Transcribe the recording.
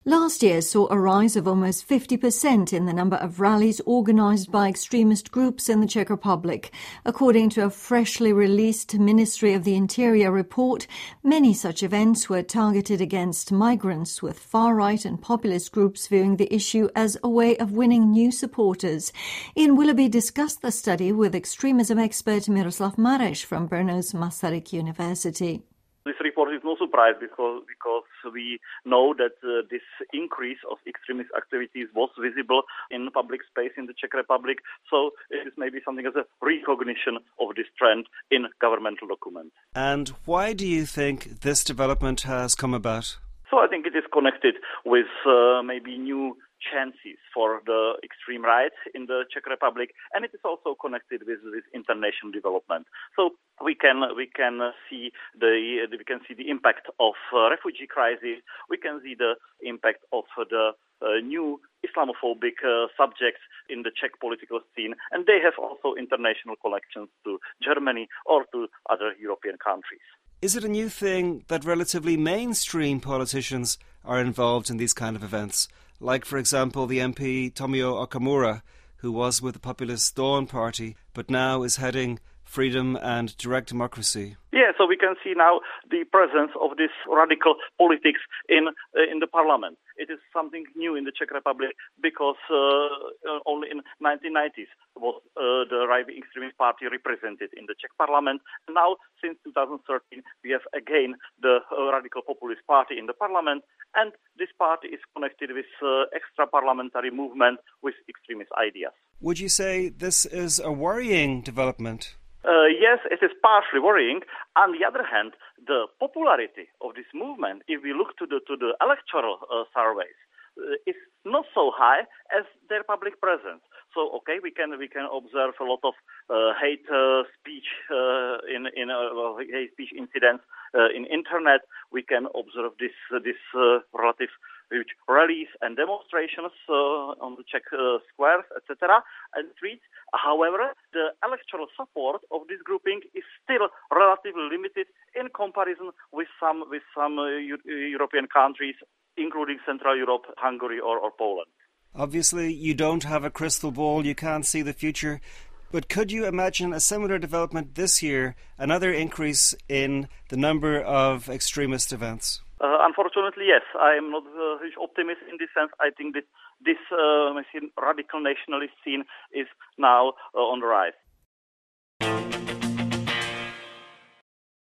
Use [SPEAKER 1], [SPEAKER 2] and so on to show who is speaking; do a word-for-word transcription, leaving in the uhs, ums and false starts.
[SPEAKER 1] Last year saw a rise of almost fifty percent in the number of rallies organised by extremist groups in the Czech Republic. According to a freshly released Ministry of the Interior report, many such events were targeted against migrants, with far-right and populist groups viewing the issue as a way of winning new supporters. Ian Willoughby discussed the study with extremism expert Miroslav Mareš from Brno's Masaryk University.
[SPEAKER 2] This report is no surprise because because we know that uh, this increase of extremist activities was visible in public space in the Czech Republic. So it is maybe something as a recognition of this trend in governmental documents.
[SPEAKER 3] And why do you think this development has come about?
[SPEAKER 2] So I think it is connected with uh, maybe new chances for the extreme right in the Czech Republic, and it is also connected with this international development. So we can we can see the we can see the impact of uh, refugee crisis. We can see the impact of the uh, new Islamophobic uh, subjects in the Czech political scene, and they have also international connections to Germany or to other European countries.
[SPEAKER 3] Is it a new thing that relatively mainstream politicians are involved in these kind of events? Like, for example, the M P Tomio Okamura, who was with the populist Dawn Party, but now is heading Freedom and Direct Democracy.
[SPEAKER 2] Yeah, so we can see now the presence of this radical politics in uh, in the parliament. It is something new in the Czech Republic because uh, only in nineteen nineties was uh, the right-wing extremist party represented in the Czech parliament. Now, since two thousand thirteen, we have again the uh, radical populist party in the parliament, and this party is connected with uh, extra-parliamentary movement with extremist ideas.
[SPEAKER 3] Would you say this is a worrying development?
[SPEAKER 2] Uh, yes, it is partially worrying. On the other hand, the popularity of this movement, if we look to the to the electoral uh, surveys, uh, is not so high as their public presence. So, okay, we can we can observe a lot of uh, hate uh, speech uh, in in uh, hate speech incidents uh, in internet. We can observe this uh, this uh, relative huge rallies and demonstrations uh, on the Czech uh, squares, et cetera, and streets. However, the electoral support of this grouping is still relatively limited in comparison with some with some uh, U- European countries, including Central Europe, Hungary, or, or Poland.
[SPEAKER 3] Obviously, you don't have a crystal ball, you can't see the future, but could you imagine a similar development this year, another increase in the number of extremist events?
[SPEAKER 2] Uh, unfortunately, yes. I am not a huge optimist in this sense. I think that this uh, radical nationalist scene is now uh, on the rise.